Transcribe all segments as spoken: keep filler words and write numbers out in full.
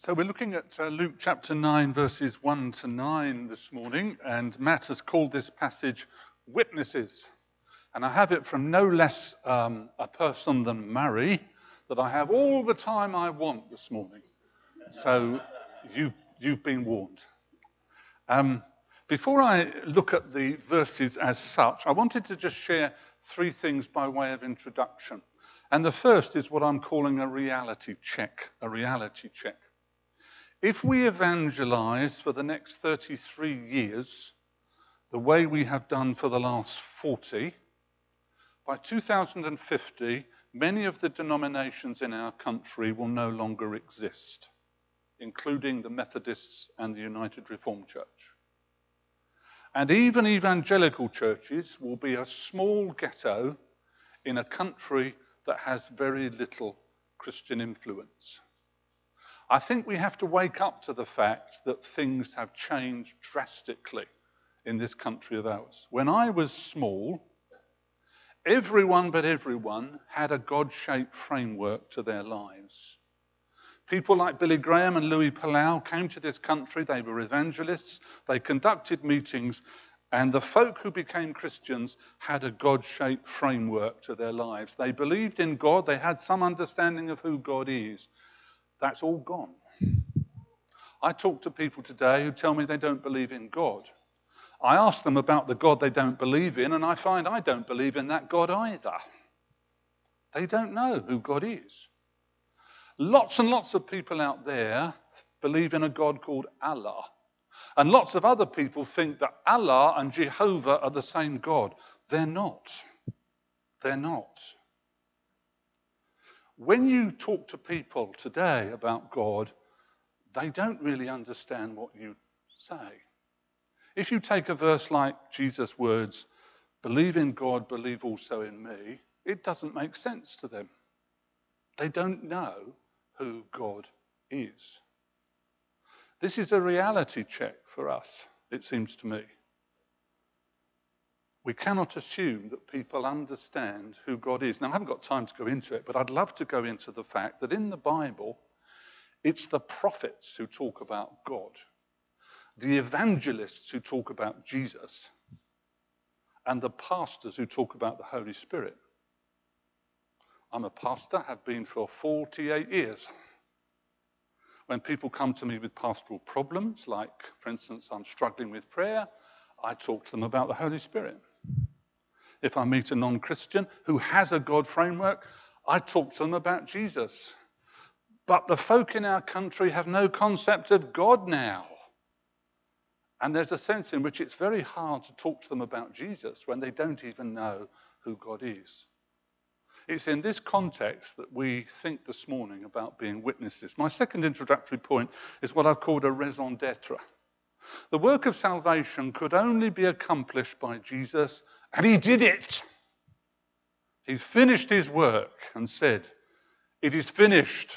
So we're looking at uh, Luke chapter nine, verses one to nine this morning, and Matt has called this passage Witnesses. And I have it from no less um, a person than Mary, that I have all the time I want this morning. So you've, you've been warned. Um, before I look at the verses as such, I wanted to just share three things by way of introduction. And the first is what I'm calling a reality check, a reality check. If we evangelize for the next thirty-three years, the way we have done for the last forty, by two thousand fifty, many of the denominations in our country will no longer exist, including the Methodists and the United Reformed Church. And even evangelical churches will be a small ghetto in a country that has very little Christian influence. I think we have to wake up to the fact that things have changed drastically in this country of ours. When I was small, everyone but everyone had a God-shaped framework to their lives. People like Billy Graham and Louis Palau came to this country. They were evangelists. They conducted meetings. And the folk who became Christians had a God-shaped framework to their lives. They believed in God. They had some understanding of who God is. That's all gone. I talk to people today who tell me they don't believe in God. I ask them about the God they don't believe in, and I find I don't believe in that God either. They don't know who God is. Lots and lots of people out there believe in a God called Allah. And lots of other people think that Allah and Jehovah are the same God. They're not. They're not. When you talk to people today about God, they don't really understand what you say. If you take a verse like Jesus' words, believe in God, believe also in me, it doesn't make sense to them. They don't know who God is. This is a reality check for us, it seems to me. We cannot assume that people understand who God is. Now, I haven't got time to go into it, but I'd love to go into the fact that in the Bible, it's the prophets who talk about God, the evangelists who talk about Jesus, and the pastors who talk about the Holy Spirit. I'm a pastor, have been for forty-eight years. When people come to me with pastoral problems, like, for instance, I'm struggling with prayer, I talk to them about the Holy Spirit. If I meet a non-Christian who has a God framework, I talk to them about Jesus. But the folk in our country have no concept of God now. And there's a sense in which it's very hard to talk to them about Jesus when they don't even know who God is. It's in this context that we think this morning about being witnesses. My second introductory point is what I've called a raison d'etre. The work of salvation could only be accomplished by Jesus, and he did it. He finished his work and said, "It is finished."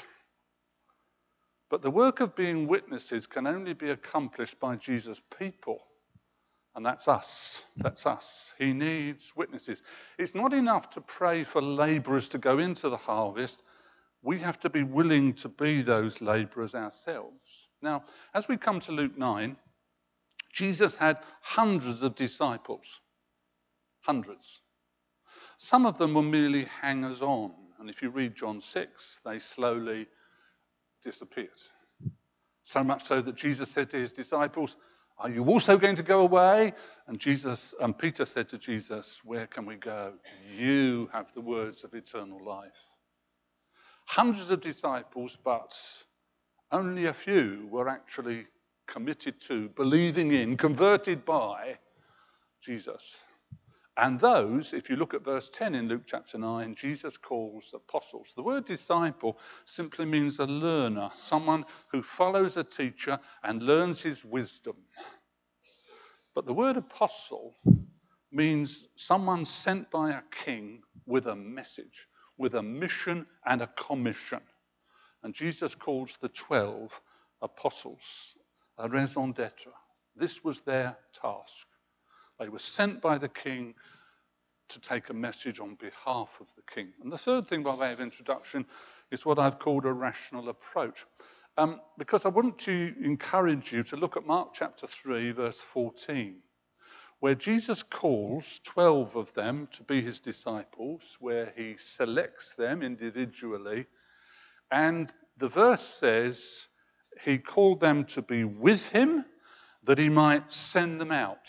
But the work of being witnesses can only be accomplished by Jesus' people. And that's us. That's us. He needs witnesses. It's not enough to pray for laborers to go into the harvest. We have to be willing to be those laborers ourselves. Now, as we come to Luke nine, Jesus had hundreds of disciples. Hundreds. Some of them were merely hangers-on. And if you read John six, they slowly disappeared. So much so that Jesus said to his disciples, "Are you also going to go away?" And Jesus and Peter said to Jesus, "Where can we go? You have the words of eternal life." Hundreds of disciples, but only a few were actually committed to, believing in, converted by Jesus. And those, if you look at verse ten in Luke chapter nine, Jesus calls apostles. The word disciple simply means a learner, someone who follows a teacher and learns his wisdom. But the word apostle means someone sent by a king with a message, with a mission and a commission. And Jesus calls the twelve apostles, a raison d'etre. This was their task. They were sent by the king to take a message on behalf of the king. And the third thing by way of introduction is what I've called a rational approach. Um, because I want to encourage you to look at Mark chapter three, verse fourteen, where Jesus calls twelve of them to be his disciples, where he selects them individually. And the verse says he called them to be with him that he might send them out.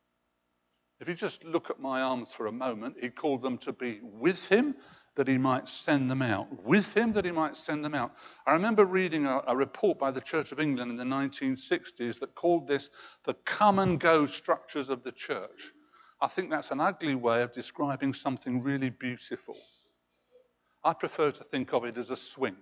If you just look at my arms for a moment, he called them to be with him that he might send them out. With him that he might send them out. I remember reading a, a report by the Church of England in the nineteen sixties that called this the come and go structures of the church. I think that's an ugly way of describing something really beautiful. I prefer to think of it as a swing.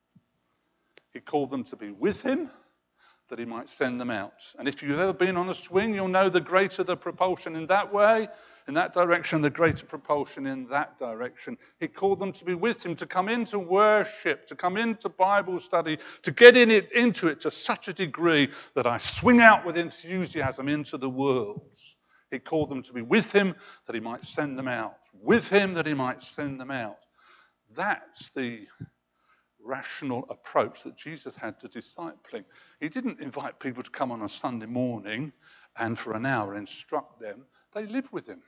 He called them to be with him that he might send them out. And if you've ever been on a swing, you'll know the greater the propulsion in that way, in that direction, the greater propulsion in that direction. He called them to be with him, to come into worship, to come into Bible study, to get in it, into it to such a degree that I swing out with enthusiasm into the world. He called them to be with him that he might send them out. With him that he might send them out. That's the rational approach that Jesus had to discipling. He didn't invite people to come on a Sunday morning and for an hour instruct them. They lived with him.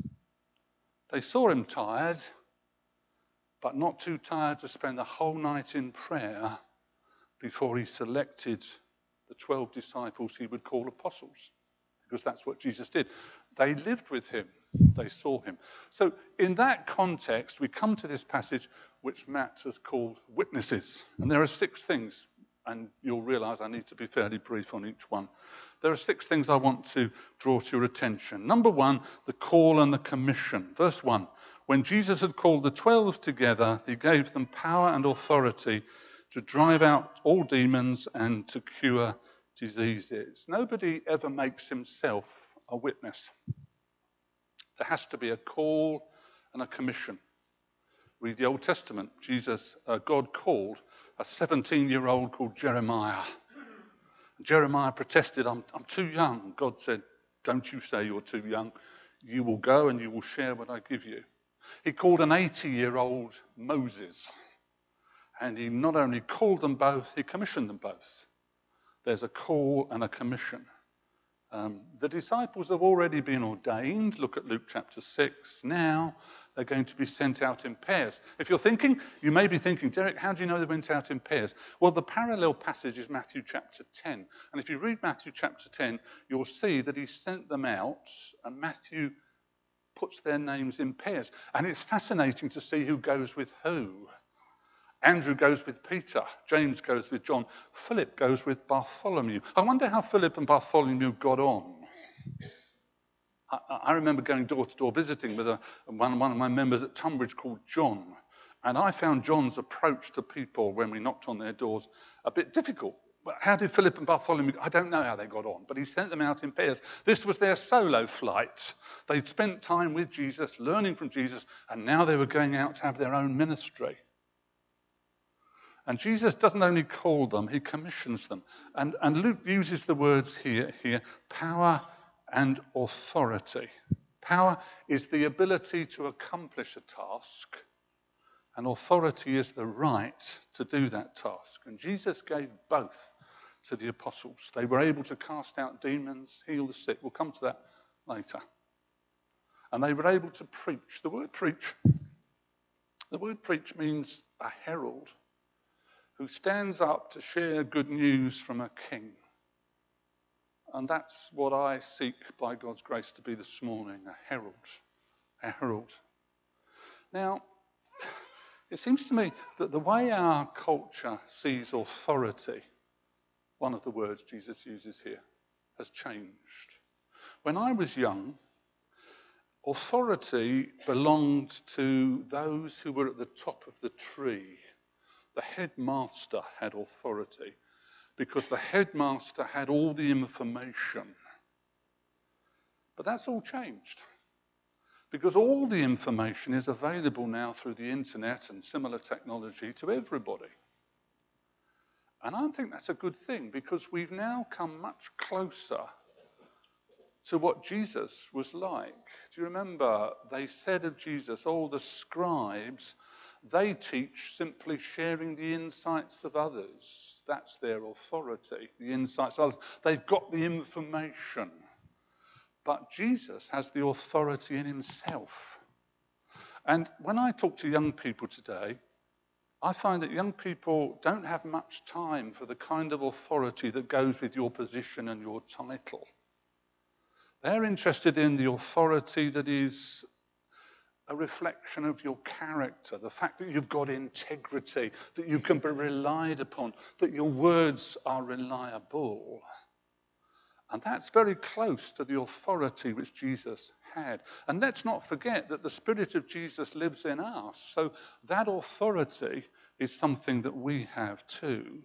They saw him tired, but not too tired to spend the whole night in prayer before he selected the twelve disciples he would call apostles, because that's what Jesus did. They lived with him. They saw him. So in that context, we come to this passage which Matt has called witnesses. And there are six things, and you'll realize I need to be fairly brief on each one. There are six things I want to draw to your attention. Number one, the call and the commission. Verse one, when Jesus had called the twelve together, he gave them power and authority to drive out all demons and to cure diseases. Nobody ever makes himself a witness. There has to be a call and a commission. Read the Old Testament. Jesus, uh, God called a seventeen-year-old called Jeremiah. Jeremiah protested, I'm, I'm too young. God said, don't you say you're too young. You will go and you will share what I give you. He called an eighty-year-old Moses. And he not only called them both, he commissioned them both. There's a call and a commission. Um, the disciples have already been ordained. Look at Luke chapter six. Now they're going to be sent out in pairs. If you're thinking, you may be thinking, Derek, how do you know they went out in pairs? Well, the parallel passage is Matthew chapter ten. And if you read Matthew chapter ten, you'll see that he sent them out, and Matthew puts their names in pairs. And it's fascinating to see who goes with who. Andrew goes with Peter. James goes with John. Philip goes with Bartholomew. I wonder how Philip and Bartholomew got on. I, I remember going door to door visiting with a, one, one of my members at Tunbridge called John. And I found John's approach to people when we knocked on their doors a bit difficult. But how did Philip and Bartholomew? I don't know how they got on, but he sent them out in pairs. This was their solo flight. They'd spent time with Jesus, learning from Jesus, and now they were going out to have their own ministry. And Jesus doesn't only call them, he commissions them. And, and Luke uses the words here, here, power and authority. Power is the ability to accomplish a task, and authority is the right to do that task. And Jesus gave both to the apostles. They were able to cast out demons, heal the sick. We'll come to that later. And they were able to preach. The word preach, the word preach means a herald who stands up to share good news from a king. And that's what I seek by God's grace to be this morning, a herald. A herald. Now, it seems to me that the way our culture sees authority, one of the words Jesus uses here, has changed. When I was young, authority belonged to those who were at the top of the tree. The headmaster had authority because the headmaster had all the information. But that's all changed because all the information is available now through the internet and similar technology to everybody. And I think that's a good thing because we've now come much closer to what Jesus was like. Do you remember they said of Jesus, all the scribes They teach simply sharing the insights of others. That's their authority, the insights of others. They've got the information. But Jesus has the authority in himself. And when I talk to young people today, I find that young people don't have much time for the kind of authority that goes with your position and your title. They're interested in the authority that is a reflection of your character, the fact that you've got integrity, that you can be relied upon, that your words are reliable. And that's very close to the authority which Jesus had. And let's not forget that the Spirit of Jesus lives in us. So that authority is something that we have too.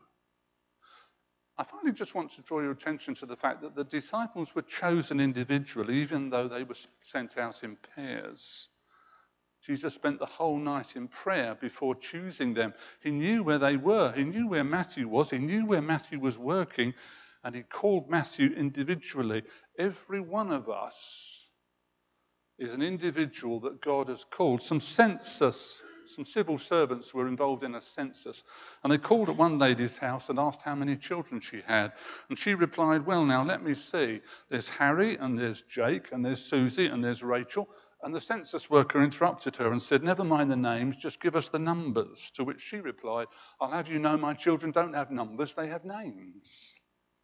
I finally just want to draw your attention to the fact that the disciples were chosen individually, even though they were sent out in pairs. Jesus spent the whole night in prayer before choosing them. He knew where they were. He knew where Matthew was. He knew where Matthew was working. And he called Matthew individually. Every one of us is an individual that God has called. Some census, some civil servants were involved in a census. And they called at one lady's house and asked how many children she had. And she replied, well, now let me see. There's Harry and there's Jake and there's Susie and there's Rachel. And the census worker interrupted her and said, never mind the names, just give us the numbers. To which she replied, I'll have you know my children don't have numbers, they have names.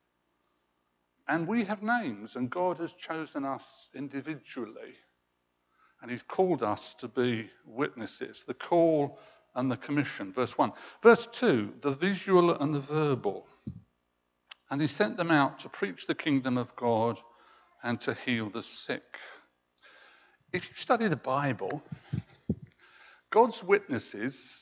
And we have names, and God has chosen us individually. And he's called us to be witnesses, the call and the commission. Verse one. Verse two, the visual and the verbal. And he sent them out to preach the kingdom of God and to heal the sick. If you study the Bible, God's witnesses,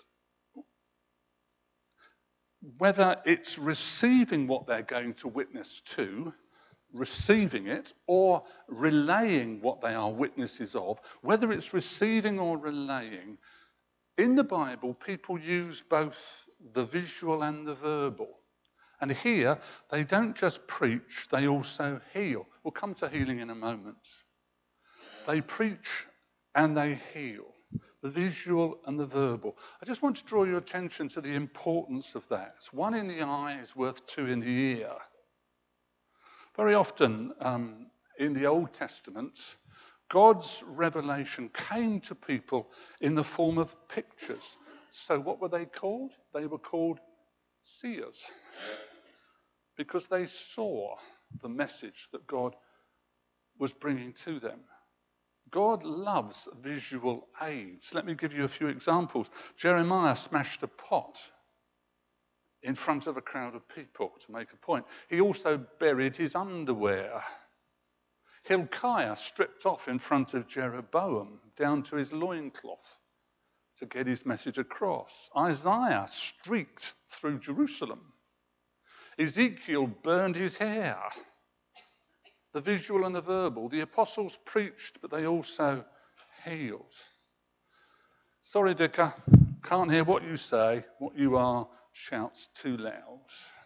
whether it's receiving what they're going to witness to, receiving it, or relaying what they are witnesses of, whether it's receiving or relaying, in the Bible, people use both the visual and the verbal. And here, they don't just preach, they also heal. We'll come to healing in a moment. They preach and they heal, the visual and the verbal. I just want to draw your attention to the importance of that. One in the eye is worth two in the ear. Very often um, in the Old Testament, God's revelation came to people in the form of pictures. So what were they called? They were called seers, because they saw the message that God was bringing to them. God loves visual aids. Let me give you a few examples. Jeremiah smashed a pot in front of a crowd of people to make a point. He also buried his underwear. Hilkiah stripped off in front of Jeroboam down to his loincloth to get his message across. Isaiah streaked through Jerusalem. Ezekiel burned his hair. The visual and the verbal. The apostles preached, but they also healed. Sorry, Vicar, can't hear what you say. What you are shouts too loud.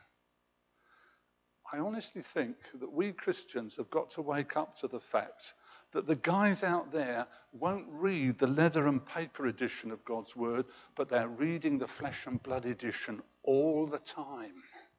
I honestly think that we Christians have got to wake up to the fact that the guys out there won't read the leather and paper edition of God's word, but they're reading the flesh and blood edition all the time.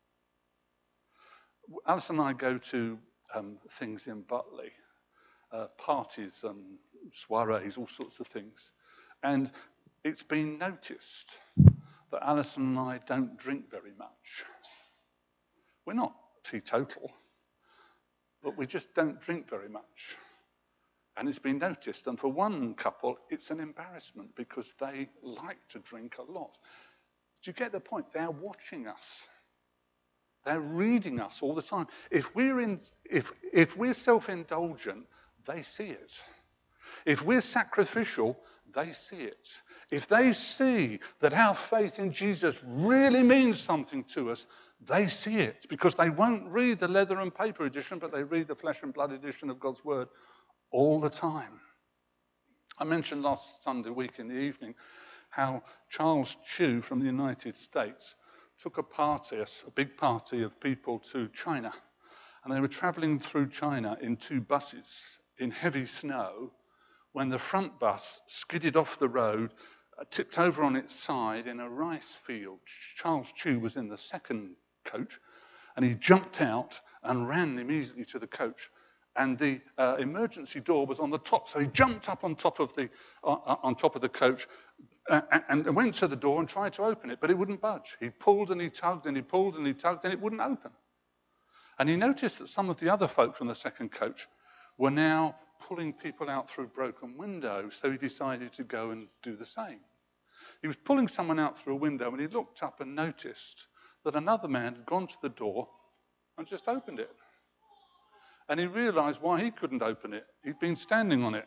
Alice and I go to um, things in Butley, uh, parties and soirees, all sorts of things. And it's been noticed that Alison and I don't drink very much. We're not teetotal, but we just don't drink very much. And it's been noticed. And for one couple, it's an embarrassment because they like to drink a lot. Do you get the point? They're watching us. They're reading us all the time. If we're in, if if we're self-indulgent, they see it. If we're sacrificial, they see it. If they see that our faith in Jesus really means something to us, they see it, because they won't read the leather and paper edition, but they read the flesh and blood edition of God's word all the time. I mentioned last Sunday week in the evening how Charles Chu from the United States took a party, a, a big party of people to China. And they were traveling through China in two buses in heavy snow when the front bus skidded off the road tipped over on its side in a rice field. Charles Chew was in the second coach, and he jumped out and ran immediately to the coach. And the uh, emergency door was on the top, so he jumped up on top of the uh, on top of the coach uh, and, and went to the door and tried to open it, but it wouldn't budge. He pulled and he tugged and he pulled and he tugged, and it wouldn't open. And he noticed that some of the other folk from the second coach were now pulling people out through broken windows, so he decided to go and do the same. He was pulling someone out through a window, and he looked up and noticed that another man had gone to the door and just opened it. And he realized why he couldn't open it. He'd been standing on it.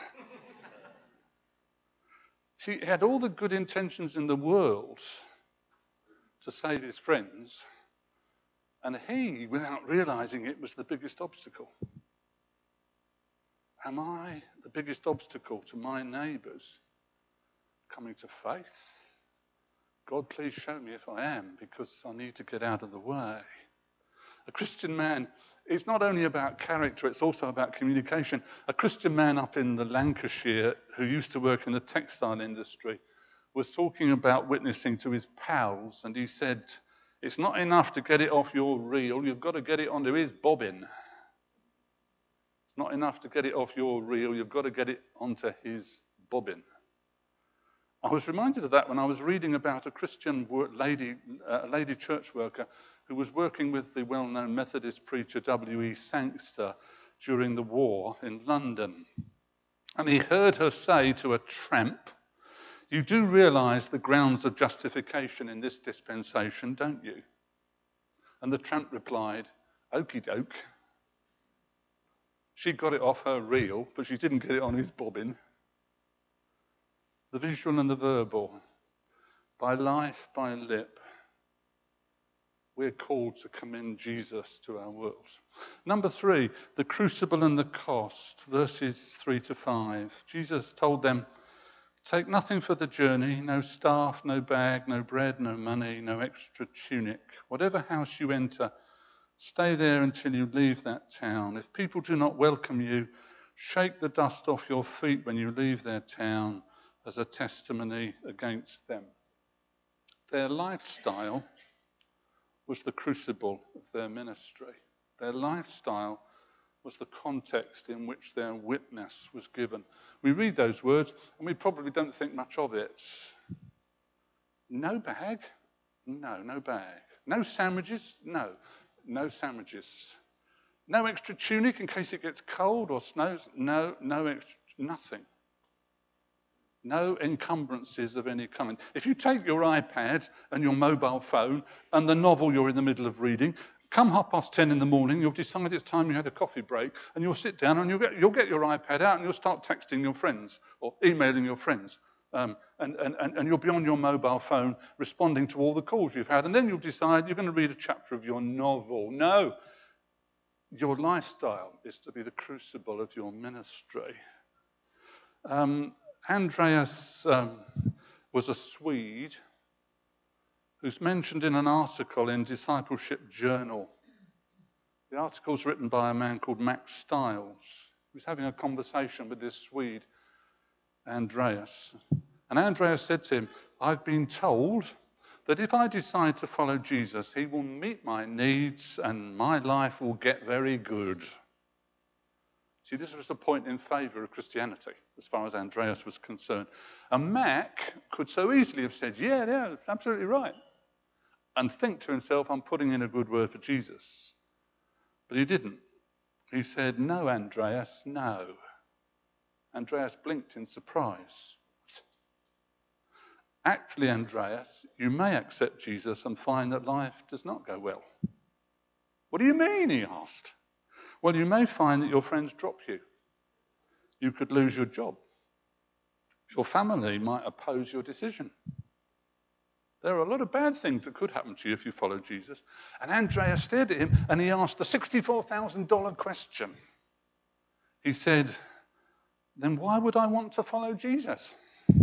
See, he had all the good intentions in the world to save his friends, and he, without realizing it, was the biggest obstacle. Am I the biggest obstacle to my neighbours coming to faith? God, please show me if I am, because I need to get out of the way. A Christian man is not only about character, it's also about communication. A Christian man up in the Lancashire who used to work in the textile industry was talking about witnessing to his pals, and he said, it's not enough to get it off your reel, you've got to get it onto his bobbin. It's not enough to get it off your reel, you've got to get it onto his bobbin. I was reminded of that when I was reading about a Christian lady, a lady church worker who was working with the well-known Methodist preacher W E Sangster during the war in London. And he heard her say to a tramp, you do realise the grounds of justification in this dispensation, don't you? And the tramp replied, okie doke. She got it off her reel, but she didn't get it on his bobbin. The visual and the verbal, by life, by lip, we're called to commend Jesus to our world. Number three, the crucible and the cost, verses three to five. Jesus told them, take nothing for the journey, no staff, no bag, no bread, no money, no extra tunic. Whatever house you enter, stay there until you leave that town. If people do not welcome you, shake the dust off your feet when you leave their town as a testimony against them. Their lifestyle was the crucible of their ministry. Their lifestyle was the context in which their witness was given. We read those words and we probably don't think much of it. No bag? No, no bag. No sandwiches? No, no sandwiches. No extra tunic in case it gets cold or snows? No, no extra, nothing. No encumbrances of any kind. If you take your iPad and your mobile phone and the novel you're in the middle of reading, come half past ten in the morning, you'll decide it's time you had a coffee break, and you'll sit down and you'll get, you'll get your iPad out and you'll start texting your friends or emailing your friends. Um, and, and, and you'll be on your mobile phone responding to all the calls you've had. And then you'll decide you're going to read a chapter of your novel. No, your lifestyle is to be the crucible of your ministry. Um, Andreas um, was a Swede who's mentioned in an article in Discipleship Journal. The article's written by a man called Max Stiles. He was having a conversation with this Swede, Andreas. And Andreas said to him, I've been told that if I decide to follow Jesus, he will meet my needs and my life will get very good. See, this was a point in favour of Christianity, as far as Andreas was concerned. And Mac could so easily have said, yeah, yeah, that's absolutely right, and think to himself, I'm putting in a good word for Jesus. But he didn't. He said, no, Andreas, no. Andreas blinked in surprise. Actually, Andreas, you may accept Jesus and find that life does not go well. What do you mean, he asked. Well, you may find that your friends drop you. You could lose your job. Your family might oppose your decision. There are a lot of bad things that could happen to you if you follow Jesus. And Andreas stared at him and he asked the sixty-four thousand dollars question. He said, then why would I want to follow Jesus?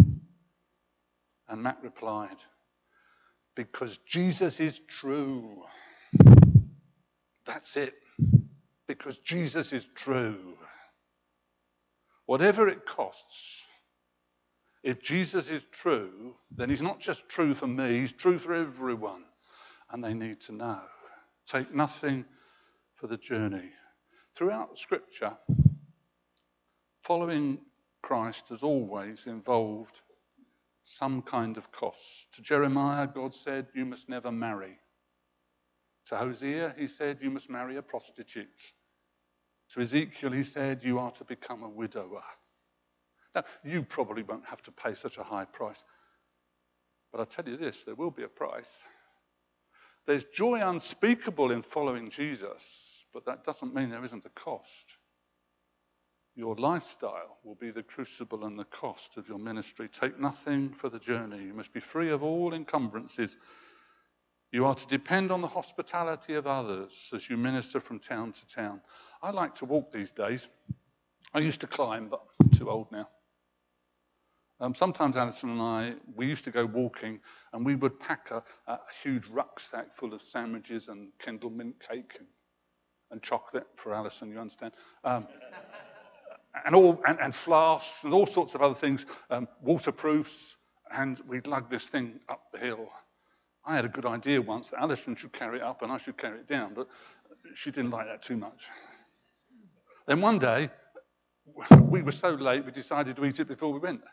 And Matt replied, because Jesus is true. That's it. Because Jesus is true. Whatever it costs, If Jesus is true, then he's not just true for me, he's true for everyone. And they need to know. Take nothing for the journey. Throughout Scripture, following Christ has always involved some kind of cost. To Jeremiah, God said, you must never marry. To Hosea, he said, you must marry a prostitute. To Ezekiel, he said, you are to become a widower. Now, you probably won't have to pay such a high price. But I tell you this, there will be a price. There's joy unspeakable in following Jesus, but that doesn't mean there isn't a cost. Your lifestyle will be the crucible and the cost of your ministry. Take nothing for the journey. You must be free of all encumbrances. You are to depend on the hospitality of others as you minister from town to town. I like to walk these days. I used to climb, but I'm too old now. Um, sometimes Alison and I, we used to go walking and we would pack a, a huge rucksack full of sandwiches and Kendal mint cake and, and chocolate for Alison, you understand? Um, and, all, and, and flasks and all sorts of other things, um, waterproofs, and we'd lug this thing up the hill. I had a good idea once that Alison should carry it up and I should carry it down, but she didn't like that too much. Then one day, we were so late, we decided to eat it before we went.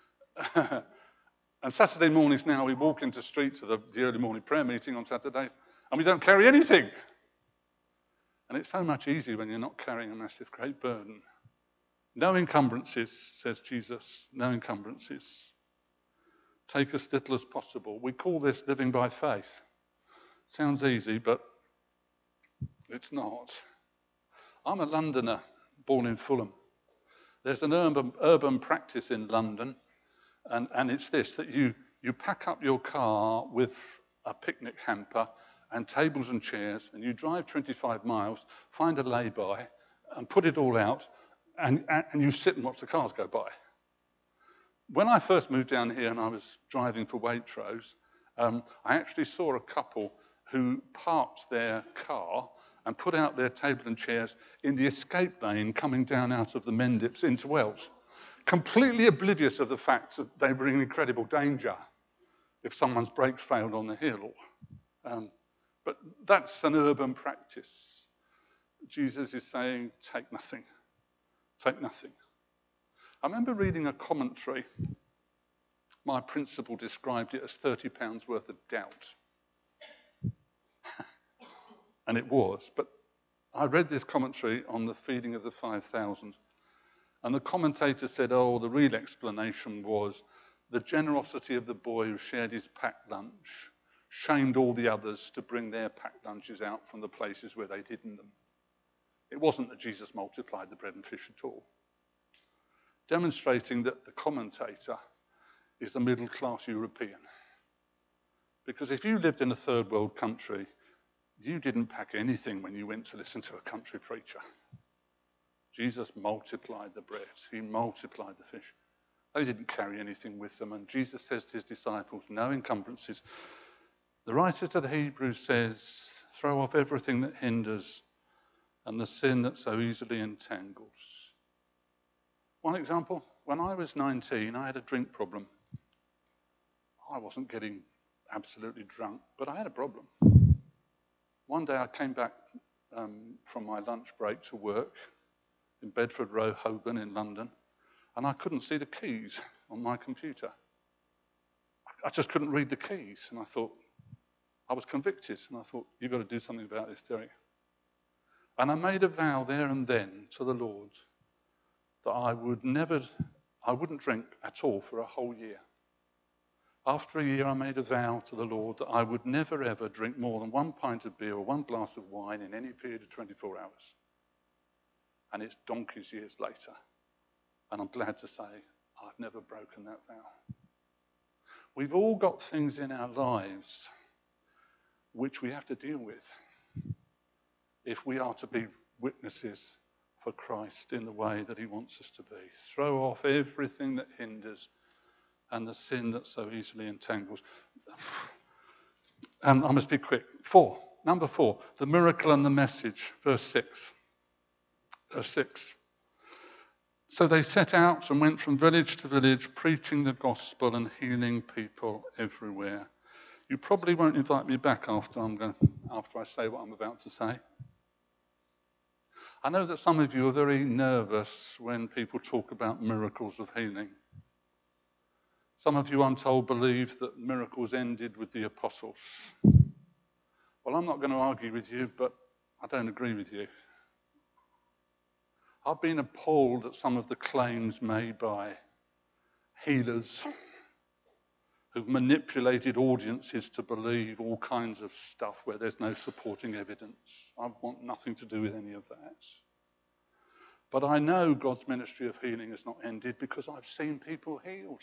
And Saturday mornings now, we walk into streets of the, the early morning prayer meeting on Saturdays, and we don't carry anything. And it's so much easier when you're not carrying a massive, great burden. No encumbrances, says Jesus, no encumbrances. Take as little as possible. We call this living by faith. Sounds easy, but it's not. I'm a Londoner, born in Fulham. There's an urban, urban practice in London, and, and it's this, that you, you pack up your car with a picnic hamper and tables and chairs, and you drive twenty-five miles, find a lay-by, and put it all out, and, and, and you sit and watch the cars go by. When I first moved down here and I was driving for Waitrose, um, I actually saw a couple who parked their car and put out their table and chairs in the escape lane coming down out of the Mendips into Wells, completely oblivious of the fact that they were in incredible danger if someone's brakes failed on the hill. Um, but that's an urban practice. Jesus is saying, take nothing. Take nothing. I remember reading a commentary. My principal described it as thirty pounds worth of doubt. And it was. But I read this commentary on the feeding of the five thousand. And the commentator said, oh, the real explanation was the generosity of the boy who shared his packed lunch shamed all the others to bring their packed lunches out from the places where they'd hidden them. It wasn't that Jesus multiplied the bread and fish at all. Demonstrating that the commentator is a middle-class European. Because if you lived in a third world country, you didn't pack anything when you went to listen to a country preacher. Jesus multiplied the bread. He multiplied the fish. They didn't carry anything with them. And Jesus says to his disciples, no encumbrances. The writer to the Hebrews says, throw off everything that hinders and the sin that so easily entangles. One example, when I was nineteen, I had a drink problem. I wasn't getting absolutely drunk, but I had a problem. One day I came back um, from my lunch break to work in Bedford Row, Holborn in London, and I couldn't see the keys on my computer. I just couldn't read the keys, and I thought, I was convicted, and I thought, you've got to do something about this, Derek. And I made a vow there and then to the Lord that I would never, I wouldn't drink at all for a whole year. After a year, I made a vow to the Lord that I would never ever drink more than one pint of beer or one glass of wine in any period of twenty-four hours. And it's donkey's years later. And I'm glad to say I've never broken that vow. We've all got things in our lives which we have to deal with if we are to be witnesses for Christ in the way that he wants us to be. Throw off everything that hinders and the sin that so easily entangles. Um, I must be quick. Four. Number four, the miracle and the message, verse six. Verse six. So they set out and went from village to village, preaching the gospel and healing people everywhere. You probably won't invite me back after I'm going, after I say what I'm about to say. I know that some of you are very nervous when people talk about miracles of healing. Some of you, I'm told, believe that miracles ended with the apostles. Well, I'm not going to argue with you, but I don't agree with you. I've been appalled at some of the claims made by healers who've manipulated audiences to believe all kinds of stuff where there's no supporting evidence. I want nothing to do with any of that. But I know God's ministry of healing has not ended because I've seen people healed.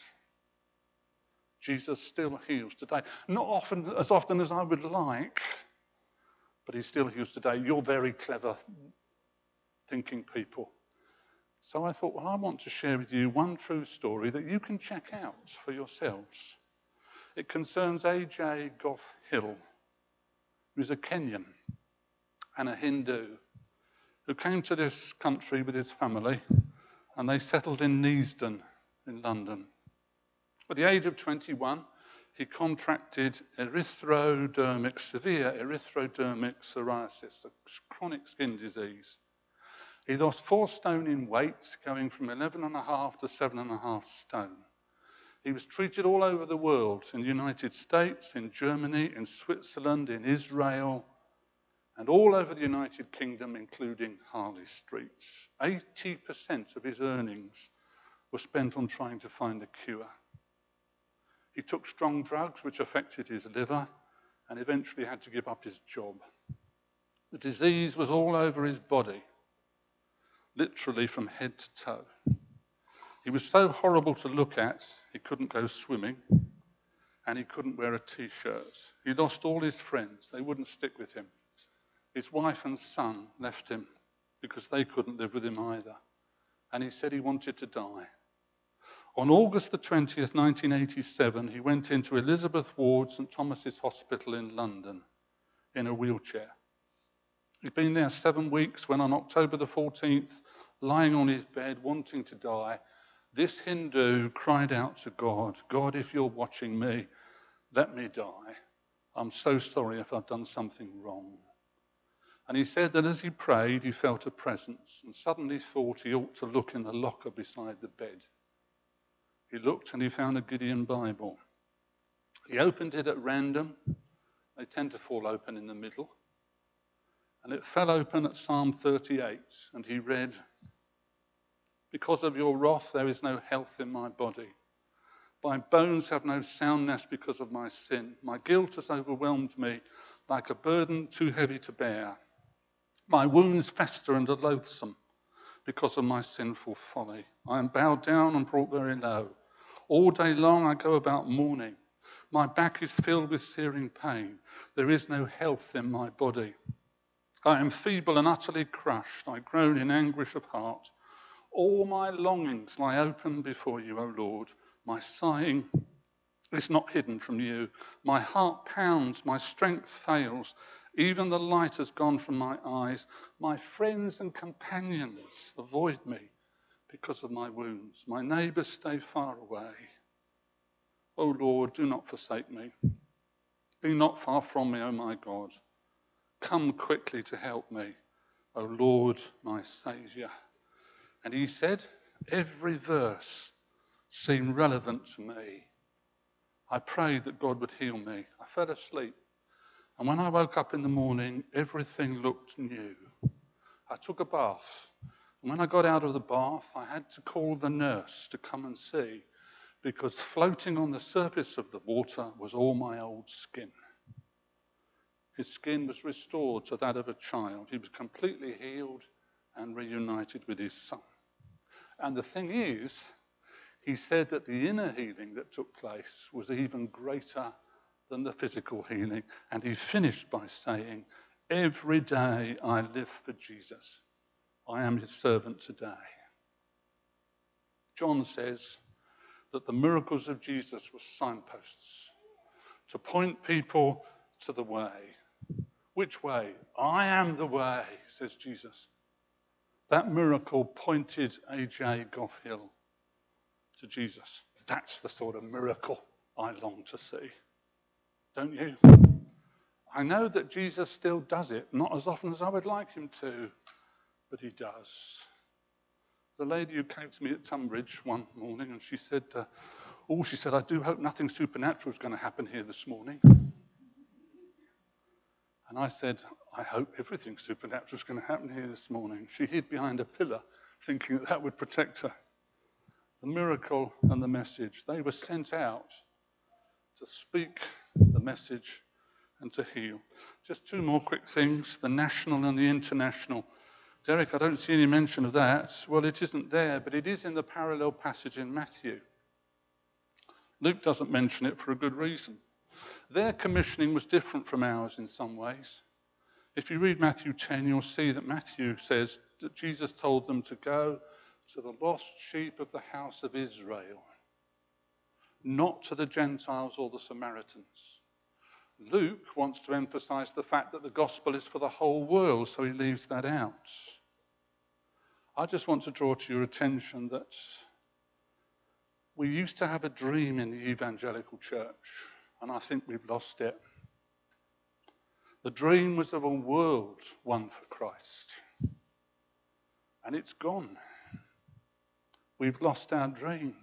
Jesus still heals today. Not often, as often as I would like, but he still heals today. You're very clever thinking people. So I thought, well, I want to share with you one true story that you can check out for yourselves. It concerns A J Gough Hill, who's a Kenyan and a Hindu who came to this country with his family, and they settled in Neasden in London. At the age of twenty-one, he contracted erythrodermic, severe erythrodermic psoriasis, a chronic skin disease. He lost four stone in weight, going from eleven and a half to seven and a half stone. He was treated all over the world, in the United States, in Germany, in Switzerland, in Israel, and all over the United Kingdom, including Harley Street. eighty percent of his earnings were spent on trying to find a cure. He took strong drugs which affected his liver and eventually had to give up his job. The disease was all over his body, literally from head to toe. He was so horrible to look at, he couldn't go swimming, and he couldn't wear a t-shirt. He lost all his friends. They wouldn't stick with him. His wife and son left him because they couldn't live with him either. And he said he wanted to die. On August the twentieth, nineteen eighty-seven, he went into Elizabeth Ward, St Thomas's Hospital in London, in a wheelchair. He'd been there seven weeks when on October the fourteenth, lying on his bed, wanting to die, this Hindu cried out to God, God, if you're watching me, let me die. I'm so sorry if I've done something wrong. And he said that as he prayed, he felt a presence and suddenly thought he ought to look in the locker beside the bed. He looked and he found a Gideon Bible. He opened it at random. They tend to fall open in the middle. And it fell open at Psalm thirty-eight, and he read, because of your wrath there is no health in my body. My bones have no soundness because of my sin. My guilt has overwhelmed me like a burden too heavy to bear. My wounds fester and are loathsome because of my sinful folly. I am bowed down and brought very low. All day long I go about mourning. My back is filled with searing pain. There is no health in my body. I am feeble and utterly crushed. I groan in anguish of heart. All my longings lie open before you, O Lord. My sighing is not hidden from you. My heart pounds, my strength fails. Even the light has gone from my eyes. My friends and companions avoid me because of my wounds. My neighbours stay far away. O Lord, do not forsake me. Be not far from me, O my God. Come quickly to help me, O Lord, my Saviour. And he said, every verse seemed relevant to me. I prayed that God would heal me. I fell asleep. And when I woke up in the morning, everything looked new. I took a bath. And when I got out of the bath, I had to call the nurse to come and see, because floating on the surface of the water was all my old skin. His skin was restored to that of a child. He was completely healed and reunited with his son. And the thing is, he said that the inner healing that took place was even greater than the physical healing. And he finished by saying, every day I live for Jesus. I am his servant today. John says that the miracles of Jesus were signposts to point people to the way. Which way? I am the way, says Jesus. That miracle pointed A J Goffhill to Jesus. That's the sort of miracle I long to see. Don't you? I know that Jesus still does it, not as often as I would like him to, but he does. The lady who came to me at Tunbridge one morning and she said, uh, oh, she said, I do hope nothing supernatural is going to happen here this morning. And I said, I hope everything supernatural is going to happen here this morning. She hid behind a pillar, thinking that that would protect her. The miracle and the message, they were sent out to speak the message and to heal. Just two more quick things, the national and the international. Derek, I don't see any mention of that. Well, it isn't there, but it is in the parallel passage in Matthew. Luke doesn't mention it for a good reason. Their commissioning was different from ours in some ways. If you read Matthew ten, you'll see that Matthew says that Jesus told them to go to the lost sheep of the house of Israel, not to the Gentiles or the Samaritans. Luke wants to emphasize the fact that the gospel is for the whole world, so he leaves that out. I just want to draw to your attention that we used to have a dream in the evangelical church, and I think we've lost it. The dream was of a world won for Christ, and it's gone. We've lost our dream.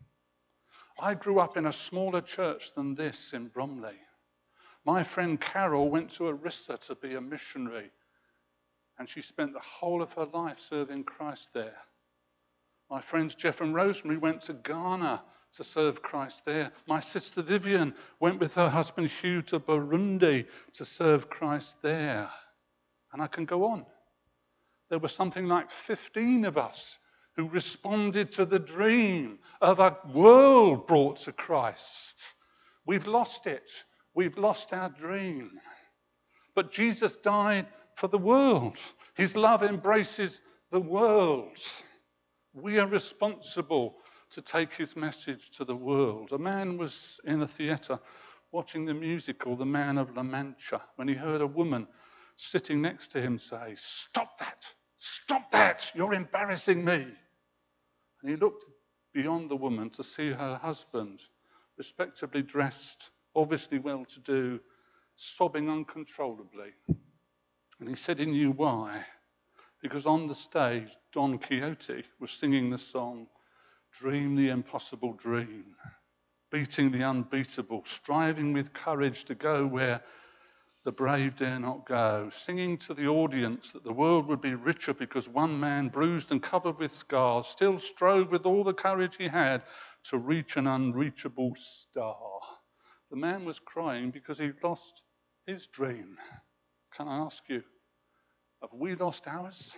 I grew up in a smaller church than this in Bromley. My friend Carol went to Orissa to be a missionary, and she spent the whole of her life serving Christ there. My friends Jeff and Rosemary went to Ghana to serve Christ there. My sister Vivian went with her husband Hugh to Burundi to serve Christ there. And I can go on. There were something like fifteen of us who responded to the dream of a world brought to Christ. We've lost it. We've lost our dream. But Jesus died for the world. His love embraces the world. We are responsible to take his message to the world. A man was in a theatre watching the musical The Man of La Mancha when he heard a woman sitting next to him say, "Stop that! Stop that! You're embarrassing me!" And he looked beyond the woman to see her husband, respectably dressed, obviously well-to-do, sobbing uncontrollably. And he said he knew why. Because on the stage, Don Quixote was singing the song, "Dream the impossible dream," beating the unbeatable, striving with courage to go where the brave dare not go, singing to the audience that the world would be richer because one man, bruised and covered with scars, still strove with all the courage he had to reach an unreachable star. The man was crying because he'd lost his dream. Can I ask you, have we lost ours?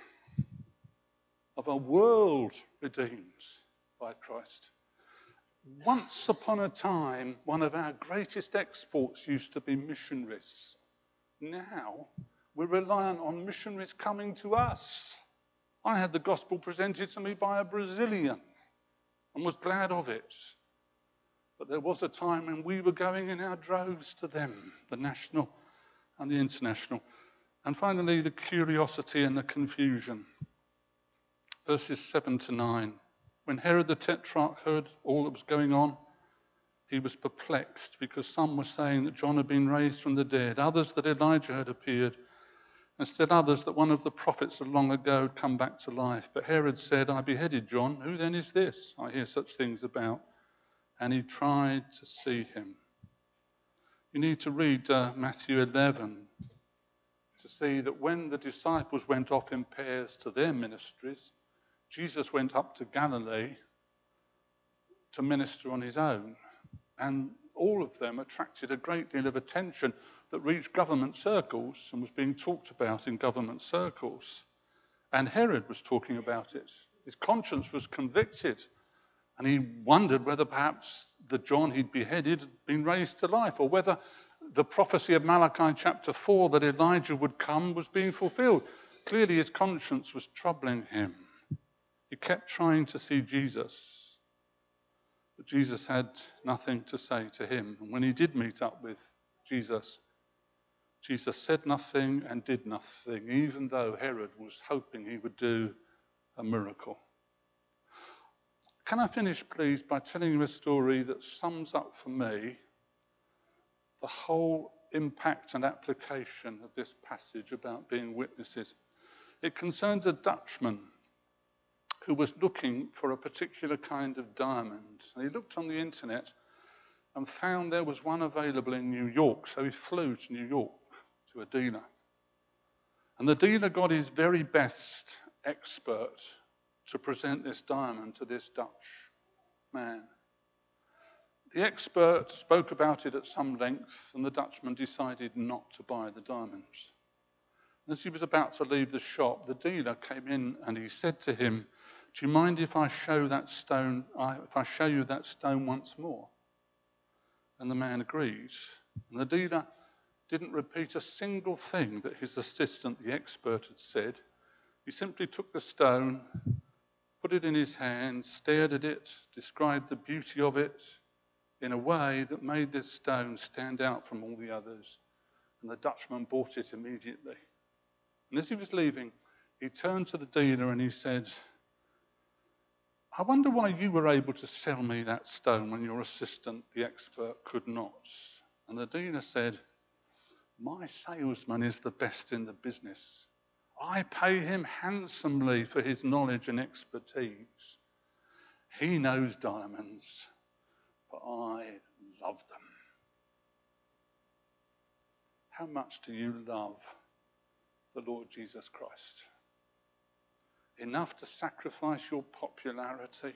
Of a world redeemed by Christ. Once upon a time, one of our greatest exports used to be missionaries. Now, we're reliant on missionaries coming to us. I had the gospel presented to me by a Brazilian and was glad of it. But there was a time when we were going in our droves to them, the national and the international. And finally, the curiosity and the confusion. Verses seven to nine. When Herod the Tetrarch heard all that was going on, he was perplexed because some were saying that John had been raised from the dead, others that Elijah had appeared, and still others that one of the prophets of long ago had come back to life. But Herod said, "I beheaded John. Who then is this I hear such things about?" And he tried to see him. You need to read uh, Matthew eleven to see that when the disciples went off in pairs to their ministries, Jesus went up to Galilee to minister on his own. And all of them attracted a great deal of attention that reached government circles and was being talked about in government circles. And Herod was talking about it. His conscience was convicted. And he wondered whether perhaps the John he'd beheaded had been raised to life, or whether the prophecy of Malachi chapter four that Elijah would come was being fulfilled. Clearly his conscience was troubling him. He kept trying to see Jesus. But Jesus had nothing to say to him. And when he did meet up with Jesus, Jesus said nothing and did nothing, even though Herod was hoping he would do a miracle. Can I finish, please, by telling you a story that sums up for me the whole impact and application of this passage about being witnesses? It concerns a Dutchman who was looking for a particular kind of diamond. And he looked on the internet and found there was one available in New York. So he flew to New York to a dealer. And the dealer got his very best expert to present this diamond to this Dutch man. The expert spoke about it at some length, and the Dutchman decided not to buy the diamonds. As he was about to leave the shop, the dealer came in and he said to him, "Do you mind if I show that stone, if I show you that stone once more?" And the man agreed. And the dealer didn't repeat a single thing that his assistant, the expert, had said. He simply took the stone, put it in his hand, stared at it, described the beauty of it in a way that made this stone stand out from all the others. And the Dutchman bought it immediately. And as he was leaving, he turned to the dealer and he said, "I wonder why you were able to sell me that stone when your assistant, the expert, could not." And the dealer said, "My salesman is the best in the business. I pay him handsomely for his knowledge and expertise. He knows diamonds, but I love them." How much do you love the Lord Jesus Christ? Enough to sacrifice your popularity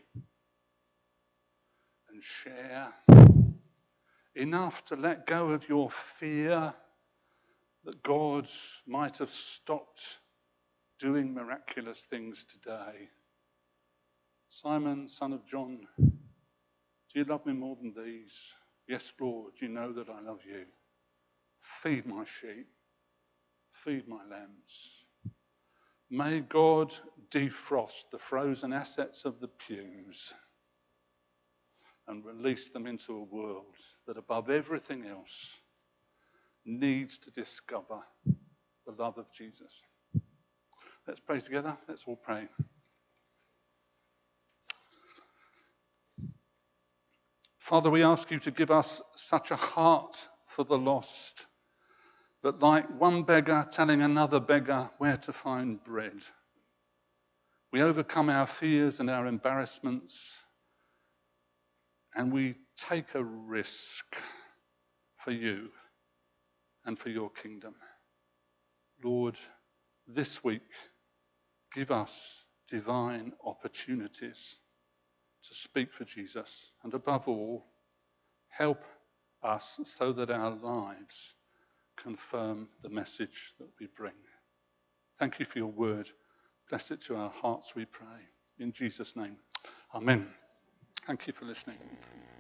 and share? Enough to let go of your fear that God might have stopped doing miraculous things today? Simon, son of John, do you love me more than these? Yes, Lord, you know that I love you. Feed my sheep. Feed my lambs. May God defrost the frozen assets of the pews and release them into a world that above everything else needs to discover the love of Jesus. Let's pray together. Let's all pray. Father, we ask you to give us such a heart for the lost that, like one beggar telling another beggar where to find bread, we overcome our fears and our embarrassments and we take a risk for you and for your kingdom. Lord, this week, give us divine opportunities to speak for Jesus, and above all, help us so that our lives confirm the message that we bring. Thank you for your word. Bless it to our hearts, we pray. In Jesus' name, amen. Thank you for listening.